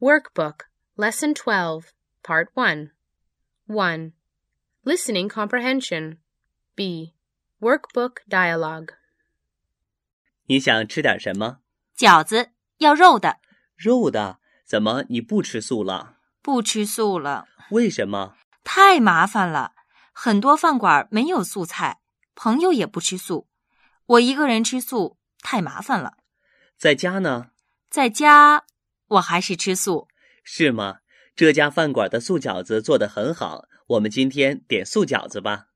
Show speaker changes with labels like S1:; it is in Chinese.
S1: Workbook, Lesson 12, Part 1. 1. Listening comprehension. B. Workbook dialogue.
S2: 你想吃点什么？
S3: 饺子，要肉的。
S2: 肉的？怎么你不吃素了？
S3: 不吃素了。
S2: 为什么？
S3: 太麻烦了，很多饭馆没有素菜，朋友也不吃素，我一个人吃素太麻烦了。
S2: 在家呢？
S3: 在家我还是吃素。
S2: 是吗？这家饭馆的素饺子做得很好，我们今天点素饺子吧。